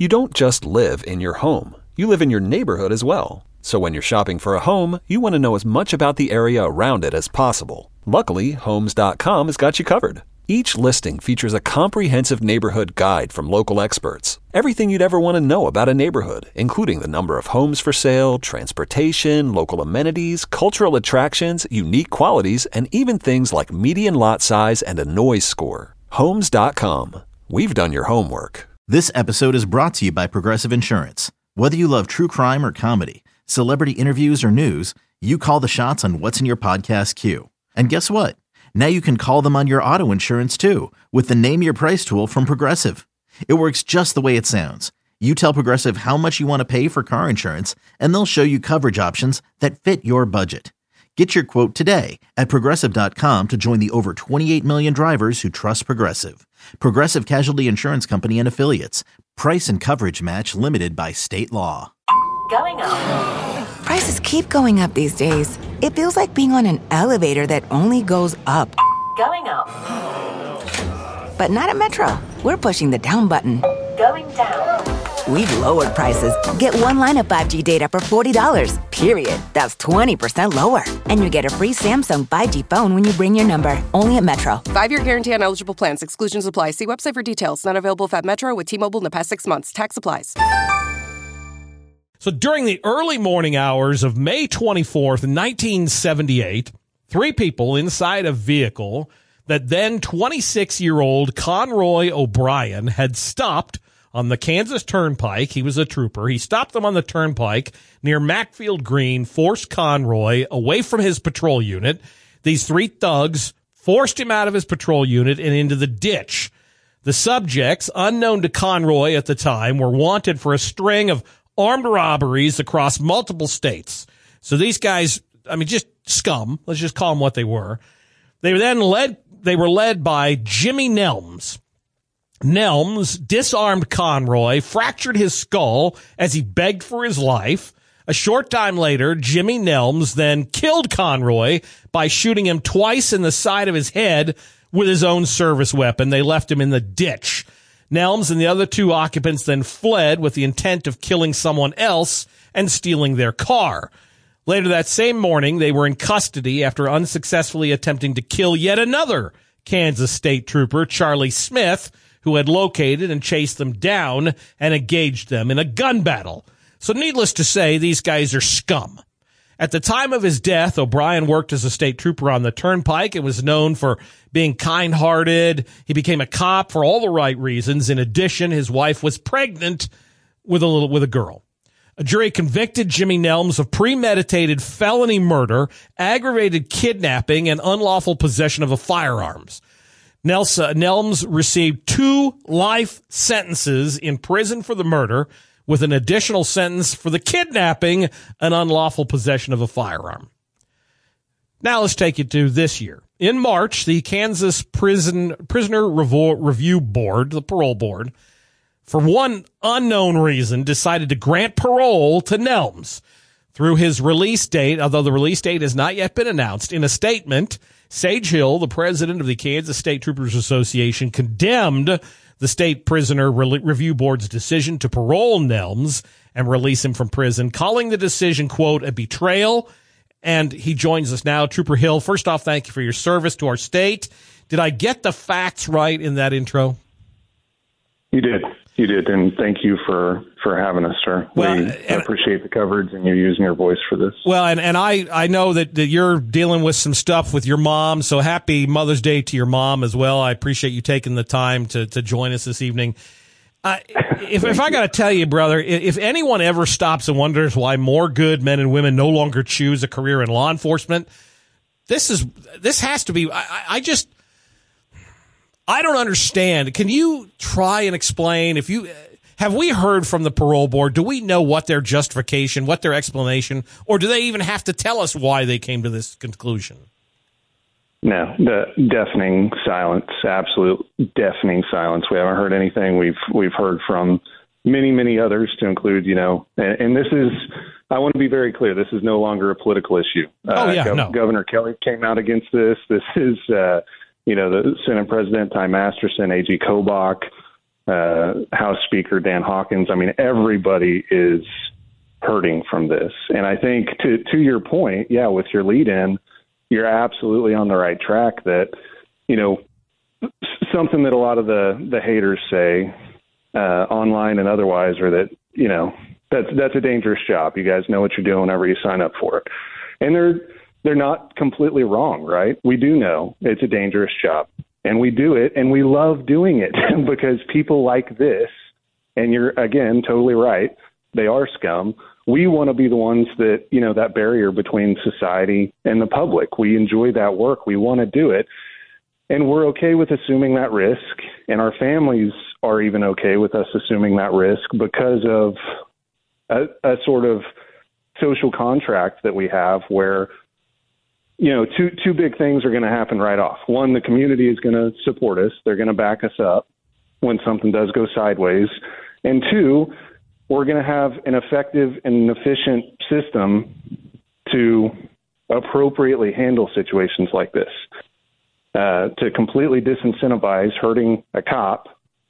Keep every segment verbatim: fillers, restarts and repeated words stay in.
You don't just live in your home. You live in your neighborhood as well. So when you're shopping for a home, you want to know as much about the area around it as possible. Luckily, Homes dot com has got you covered. Each listing features a comprehensive neighborhood guide from local experts. Everything you'd ever want to know about a neighborhood, including the number of homes for sale, transportation, local amenities, cultural attractions, unique qualities, and even things like median lot size and a noise score. Homes dot com. We've done your homework. This episode is brought to you by Progressive Insurance. Whether you love true crime or comedy, celebrity interviews or news, you call the shots on what's in your podcast queue. And guess what? Now you can call them on your auto insurance too with the Name Your Price tool from Progressive. It works just the way it sounds. You tell Progressive how much you want to pay for car insurance, and they'll show you coverage options that fit your budget. Get your quote today at Progressive dot com to join the over twenty-eight million drivers who trust Progressive. Progressive Casualty Insurance Company and Affiliates. Price and coverage match limited by state law. Going up. Prices keep going up these days. It feels like being on an elevator that only goes up. Going up. But not at Metro. We're pushing the down button. Going down. We've lowered prices. Get one line of five G data for forty dollars, period. That's twenty percent lower. And you get a free Samsung five G phone when you bring your number. Only at Metro. Five-year guarantee on eligible plans. Exclusions apply. See website for details. Not available at Metro with T-Mobile in the past six months. Tax applies. So during the early morning hours of May twenty-fourth, nineteen seventy-eight, three people inside a vehicle that then twenty-six-year-old Conroy O'Brien had stopped on the Kansas Turnpike. He was a trooper. He stopped them on the Turnpike near Macfield Green, forced Conroy away from his patrol unit. These three thugs forced him out of his patrol unit and into the ditch. The subjects, unknown to Conroy at the time, were wanted for a string of armed robberies across multiple states. So these guys, I mean, just scum. Let's just call them what they were. They were then led, they were led by Jimmy Nelms. Nelms disarmed Conroy, fractured his skull as he begged for his life. A short time later, Jimmy Nelms then killed Conroy by shooting him twice in the side of his head with his own service weapon. They left him in the ditch. Nelms and the other two occupants then fled with the intent of killing someone else and stealing their car. Later that same morning, they were in custody after unsuccessfully attempting to kill yet another Kansas state trooper, Charlie Smith, who had located and chased them down and engaged them in a gun battle. So needless to say, these guys are scum. At the time of his death, O'Brien worked as a state trooper on the Turnpike and was known for being kind-hearted. He became a cop for all the right reasons. In addition, his wife was pregnant with a little, with a girl. A jury convicted Jimmy Nelms of premeditated felony murder, aggravated kidnapping, and unlawful possession of a firearms. Nelsa, Nelms received two life sentences in prison for the murder, with an additional sentence for the kidnapping and unlawful possession of a firearm. Now let's take you to this year. In March, the Kansas Prison Prisoner Revo- Review Board, the parole board, for one unknown reason, decided to grant parole to Nelms through his release date, although the release date has not yet been announced. In a statement, Sage Hill, the president of the Kansas State Troopers Association, condemned the State Prisoner Re- Review Board's decision to parole Nelms and release him from prison, calling the decision, quote, a betrayal. And he joins us now. Trooper Hill, first off, thank you for your service to our state. Did I get the facts right in that intro? You did. You did, and thank you for, for having us, sir. Well, we and, appreciate the coverage and you using your voice for this. Well, and, and I, I know that, that you're dealing with some stuff with your mom, so happy Mother's Day to your mom as well. I appreciate you taking the time to, to join us this evening. Uh, if, if I got to tell you, brother, if anyone ever stops and wonders why more good men and women no longer choose a career in law enforcement, this is this has to be. I, I just I don't understand. Can you try and explain? If you have we heard from the parole board? Do we know what their justification, what their explanation, or do they even have to tell us why they came to this conclusion? No, the deafening silence, absolute deafening silence. We haven't heard anything. We've we've heard from many, many others, to include, you know, and, and this is, I want to be very clear, this is no longer a political issue. Oh, yeah, uh, Gov- no. Governor Kelly came out against this. This is, uh, you know, the Senate President Ty Masterson, A G Kobach, uh, House Speaker Dan Hawkins. I mean, everybody is hurting from this. And I think to, to your point, yeah, with your lead in, you're absolutely on the right track that, you know, something that a lot of the, the haters say uh, online and otherwise are that, you know, that's, that's a dangerous job. You guys know what you're doing whenever you sign up for it. And they're, they're not completely wrong, right? We do know it's a dangerous job and we do it and we love doing it because people like this, and you're again, totally right. They are scum. We want to be the ones that, you know, that barrier between society and the public. We enjoy that work. We want to do it. And we're okay with assuming that risk. And our families are even okay with us assuming that risk because of a, a sort of social contract that we have where, you know, two, two big things are going to happen right off. One, the community is going to support us. They're going to back us up when something does go sideways. And two, we're going to have an effective and efficient system to appropriately handle situations like this, uh, to completely disincentivize hurting a cop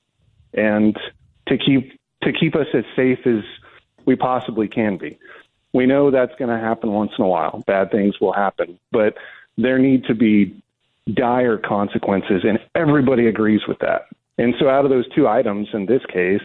and to keep to keep us as safe as we possibly can be. We know that's going to happen once in a while. Bad things will happen, but there need to be dire consequences, and everybody agrees with that. And so out of those two items in this case,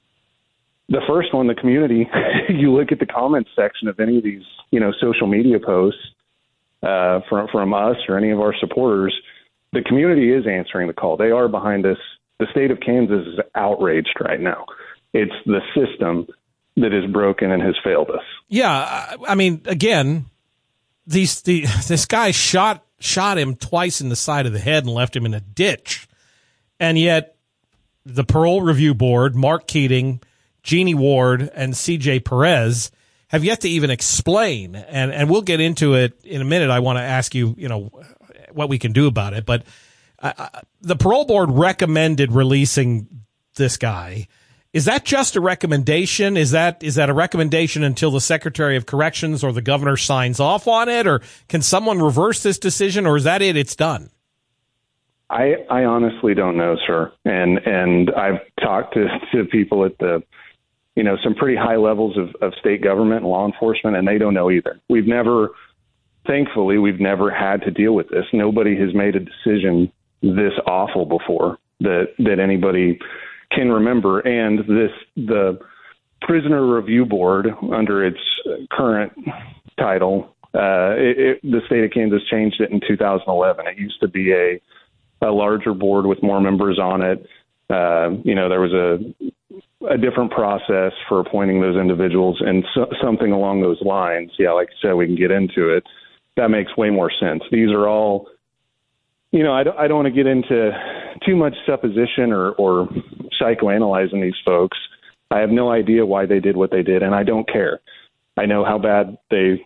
the first one, the community, you look at the comments section of any of these, you know, social media posts uh, from, from us or any of our supporters, the community is answering the call. They are behind this. The state of Kansas is outraged right now. It's the system that is broken and has failed us. Yeah. I mean, again, these, the, this guy shot, shot him twice in the side of the head and left him in a ditch. And yet the Parole Review Board, Mark Keating, Jeannie Ward, and C J Perez have yet to even explain, and, and we'll get into it in a minute. I want to ask you, you know, what we can do about it. But uh, the parole board recommended releasing this guy. Is that just a recommendation? Is that is that a recommendation until the Secretary of Corrections or the governor signs off on it? Or can someone reverse this decision, or is that it? It's done? I, I honestly don't know, sir. And and I've talked to, to people at the, you know, some pretty high levels of, of state government and law enforcement, and they don't know either. We've never, thankfully, we've never had to deal with this. Nobody has made a decision this awful before that, that anybody can remember. And this, the Prisoner Review Board, under its current title, uh, it, it, the state of Kansas changed it in two thousand eleven. It used to be a, a larger board with more members on it. Uh, you know, there was a, a different process for appointing those individuals, and so, something along those lines. Yeah, like I said, we can get into it. That makes way more sense. These are all, you know, I don't, I don't want to get into too much supposition or, or psychoanalyzing these folks. I have no idea why they did what they did, and I don't care. I know how bad they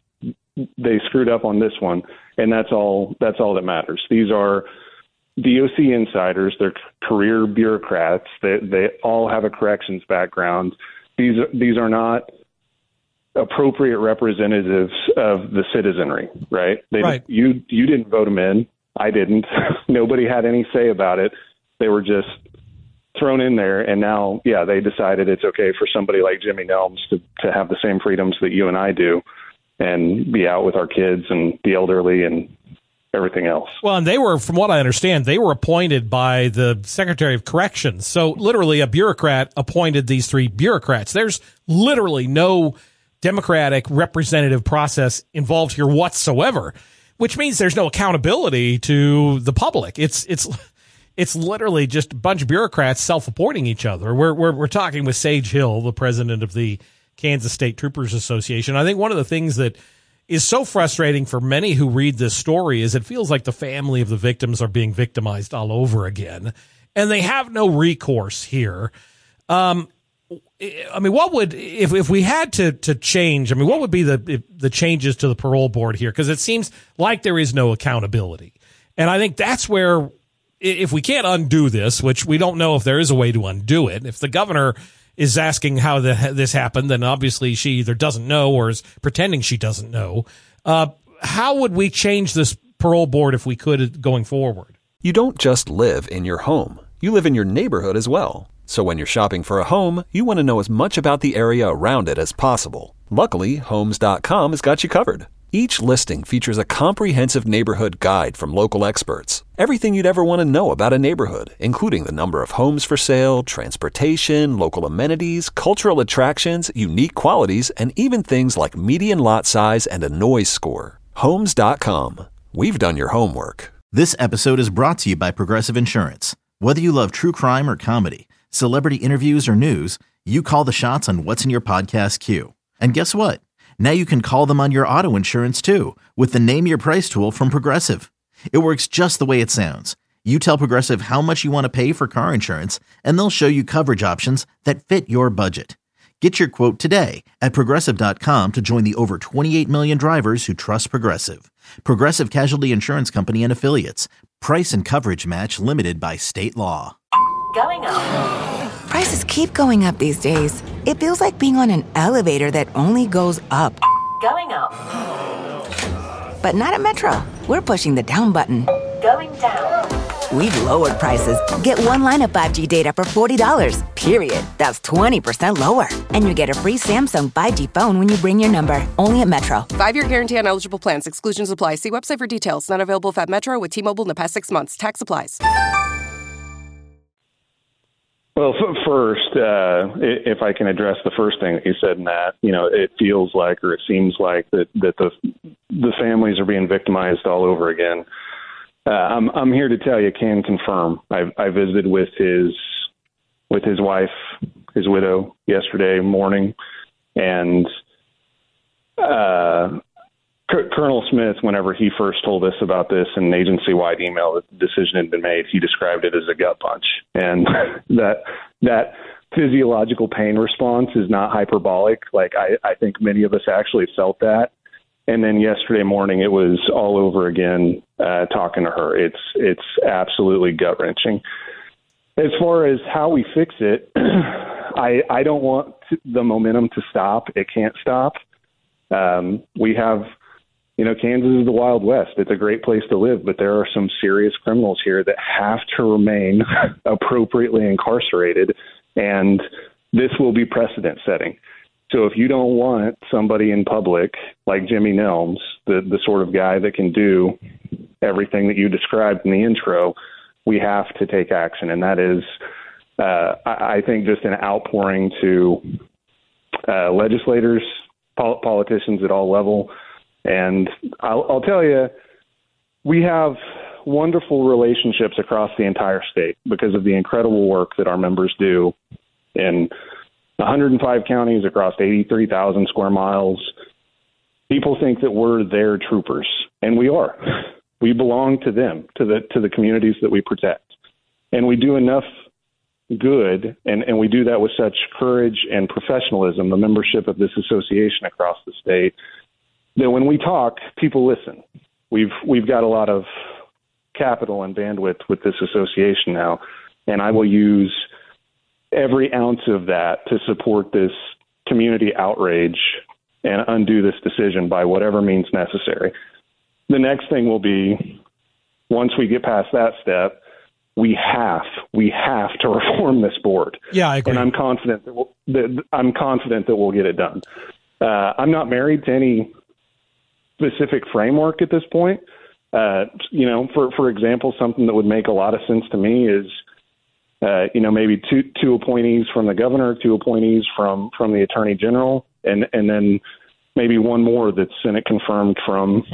they screwed up on this one, and that's all. That's all that matters. These are D O C insiders. They're career bureaucrats. They they all have a corrections background. These these are not appropriate representatives of the citizenry, right? They, right. You you didn't vote them in. I didn't. Nobody had any say about it. They were just thrown in there, and now, yeah, they decided it's okay for somebody like Jimmy Nelms to, to have the same freedoms that you and I do and be out with our kids and the elderly and everything else. Well, and they were, from what I understand, they were appointed by the Secretary of Corrections. So literally a bureaucrat appointed these three bureaucrats. There's literally no democratic representative process involved here whatsoever, which means there's no accountability to the public. It's, it's, It's literally just a bunch of bureaucrats self-appointing each other. We're, we're, we're talking with Sage Hill, the president of the Kansas State Troopers Association. I think one of the things that is so frustrating for many who read this story is it feels like the family of the victims are being victimized all over again, and they have no recourse here. Um, I mean, what would, if, if we had to, to change, I mean, what would be the, the changes to the parole board here? Because it seems like there is no accountability. And I think that's where, if we can't undo this, which we don't know if there is a way to undo it, if the governor is asking how the, this happened, then obviously she either doesn't know or is pretending she doesn't know. Uh, how would we change this parole board if we could going forward? You don't just live in your home. you live in your neighborhood as well. So when you're shopping for a home, you want to know as much about the area around it as possible. Luckily, Homes dot com has got you covered. Each listing features a comprehensive neighborhood guide from local experts. Everything you'd ever want to know about a neighborhood, including the number of homes for sale, transportation, local amenities, cultural attractions, unique qualities, and even things like median lot size and a noise score. Homes dot com. We've done your homework. This episode is brought to you by Progressive Insurance. Whether you love true crime or comedy, celebrity interviews or news, you call the shots on what's in your podcast queue. And guess what? Now you can call them on your auto insurance too with the Name Your Price tool from Progressive. It works just the way it sounds. You tell Progressive how much you want to pay for car insurance, and they'll show you coverage options that fit your budget. Get your quote today at Progressive dot com to join the over twenty-eight million drivers who trust Progressive. Progressive Casualty Insurance Company and Affiliates. Price and coverage match limited by state law. Going up. Prices keep going up these days. It feels like being on an elevator that only goes up. Going up. But not at Metro. We're pushing the down button. Going down. We've lowered prices. Get one line of five G data for forty dollars, period. That's twenty percent lower. And you get a free Samsung five G phone when you bring your number. Only at Metro. Five-year guarantee on eligible plans. Exclusions apply. See website for details. Not available if at Metro with T-Mobile in the past six months. Tax applies. Well, f- first, uh, if I can address the first thing that you said, Matt, you know, it feels like, or it seems like that, that the the families are being victimized all over again. Uh, I'm I'm here to tell you, can confirm. I I visited with his with his wife, his widow, yesterday morning, and uh, C- Colonel Smith, whenever he first told us about this in an agency-wide email that the decision had been made, he described it as a gut punch, and that that physiological pain response is not hyperbolic. Like I, I think many of us actually felt that. And then yesterday morning, it was all over again, uh, talking to her. It's it's absolutely gut-wrenching. As far as how we fix it, I I don't want to, the momentum to stop. It can't stop. Um, we have, you know, Kansas is the Wild West. It's a great place to live, but there are some serious criminals here that have to remain appropriately incarcerated, and this will be precedent-setting. So if you don't want somebody in public like Jimmy Nelms, the, the sort of guy that can do everything that you described in the intro, we have to take action. And that is, uh, I, I think, just an outpouring to uh, legislators, pol- politicians at all level. And I'll, I'll tell you, we have wonderful relationships across the entire state because of the incredible work that our members do in one hundred five counties across eighty-three thousand square miles. People think that we're their troopers, and we are. We belong to them, to the to the communities that we protect. And we do enough good, and, and we do that with such courage and professionalism, the membership of this association across the state, that when we talk, people listen. We've we've got a lot of capital and bandwidth with this association now, and I will use every ounce of that to support this community outrage and undo this decision by whatever means necessary. The next thing will be, once we get past that step, we have we have to reform this board. Yeah, I agree. And I'm confident that, we'll, that I'm confident that we'll get it done. Uh, I'm not married to any specific framework at this point. Uh, you know, for for example, something that would make a lot of sense to me is, Uh, you know, maybe two two appointees from the governor, two appointees from, from the attorney general, and, and then maybe one more that's Senate confirmed from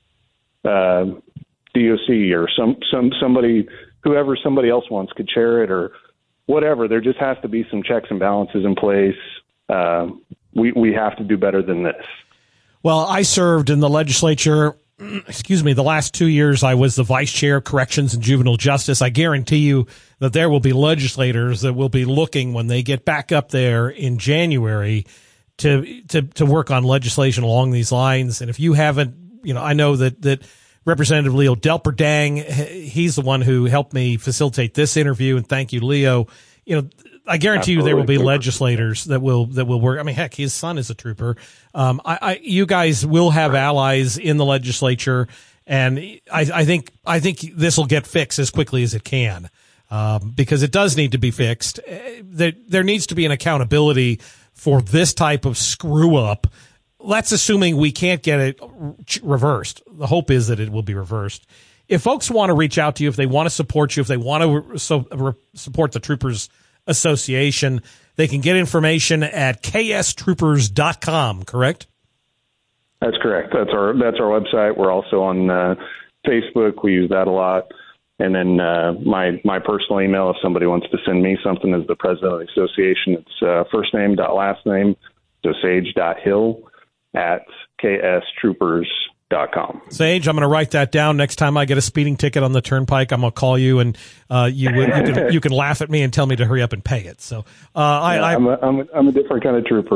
uh, D O C or some, some somebody, whoever somebody else wants could chair it or whatever. There just has to be some checks and balances in place. Uh, we we have to do better than this. Well, I served in the legislature. Excuse me, the last two years I was the vice chair of corrections and juvenile justice. I guarantee you that there will be legislators that will be looking when they get back up there in January to to to work on legislation along these lines. And if you haven't, you know, I know that that Representative Leo Delperdang, he's the one who helped me facilitate this interview, and thank you, Leo. You know, I guarantee Absolutely. you there will be legislators that will that will work. I mean, heck, his son is a trooper. Um, I, I, you guys will have allies in the legislature, and I, I think I think this will get fixed as quickly as it can. um, because it does need to be fixed. There, there needs to be an accountability for this type of screw up. That's assuming we can't get it reversed. The hope is that it will be reversed. If folks want to reach out to you, if they want to support you, if they want to so, re- support the Troopers Association, they can get information at k s troopers dot com, correct? That's correct. That's our that's our website. We're also on uh, Facebook. We use that a lot. And then uh, my my personal email, if somebody wants to send me something as the president of the association, it's uh, first name dot last name, so sage dot hill at k s troopers dot com. Sage, I'm going to write that down. Next time I get a speeding ticket on the turnpike, I'm going to call you, and uh, you, you, can, you can laugh at me and tell me to hurry up and pay it. So uh, I, yeah, I, I'm, a, I'm, a, I'm a different kind of trooper.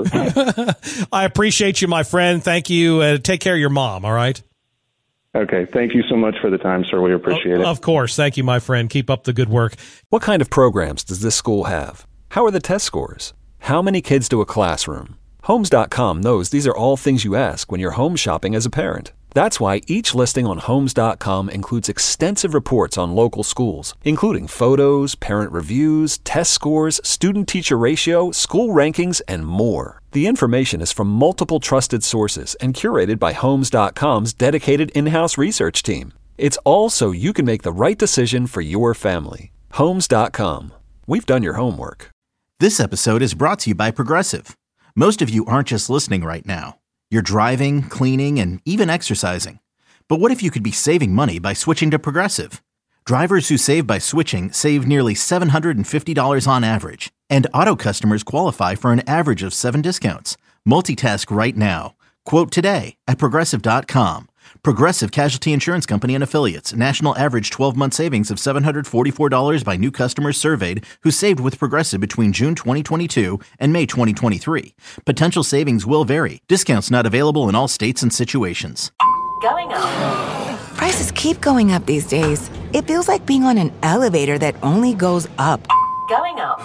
I appreciate you, my friend. Thank you. Uh, take care of your mom, all right? Okay. Thank you so much for the time, sir. We appreciate it. Of course. Thank you, my friend. Keep up the good work. What kind of programs does this school have? How are the test scores? How many kids do a classroom? Homes dot com knows these are all things you ask when you're home shopping as a parent. That's why each listing on Homes dot com includes extensive reports on local schools, including photos, parent reviews, test scores, student-teacher ratio, school rankings, and more. The information is from multiple trusted sources and curated by Homes dot com's dedicated in-house research team. It's all so you can make the right decision for your family. Homes dot com. We've done your homework. This episode is brought to you by Progressive. Most of you aren't just listening right now. You're driving, cleaning, and even exercising. But what if you could be saving money by switching to Progressive? Drivers who save by switching save nearly seven hundred fifty dollars on average. And auto customers qualify for an average of seven discounts. Multitask right now. Quote today at Progressive dot com. Progressive Casualty Insurance Company and Affiliates. National average twelve-month savings of seven hundred forty-four dollars by new customers surveyed who saved with Progressive between June twenty twenty-two and May twenty twenty-three. Potential savings will vary. Discounts not available in all states and situations. Going up. Prices keep going up these days. It feels like being on an elevator that only goes up. Going up.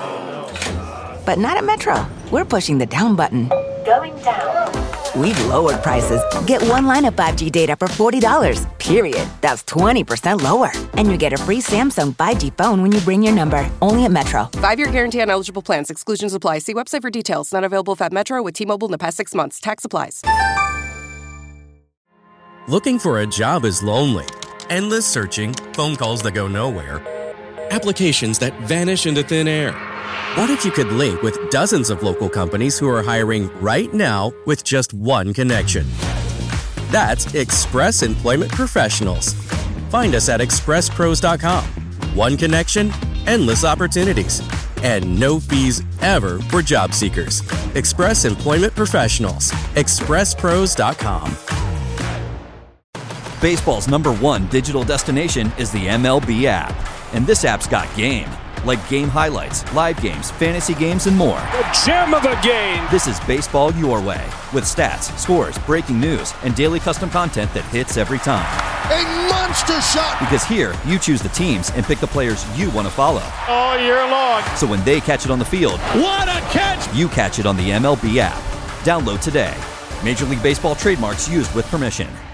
But not at Metro. We're pushing the down button. Going down. We've lowered prices. Get one line of five G data for forty dollars, period. That's twenty percent lower. And you get a free Samsung five G phone when you bring your number. Only at Metro. Five-year guarantee on eligible plans. Exclusions apply. See website for details. Not available at Metro with T-Mobile in the past six months. Tax applies. Looking for a job is lonely. Endless searching, phone calls that go nowhere, applications that vanish into thin air. What if you could link with dozens of local companies who are hiring right now with just one connection? That's Express Employment Professionals. Find us at express pros dot com. One connection, endless opportunities, and no fees ever for job seekers. Express Employment Professionals. express pros dot com. Baseball's number one digital destination is the M L B app. And this app's got game. Like game highlights, live games, fantasy games, and more. The gem of the game! This is baseball your way, with stats, scores, breaking news, and daily custom content that hits every time. A monster shot! Because here, you choose the teams and pick the players you want to follow. All year long. So when they catch it on the field, what a catch! You catch it on the M L B app. Download today. Major League Baseball trademarks used with permission.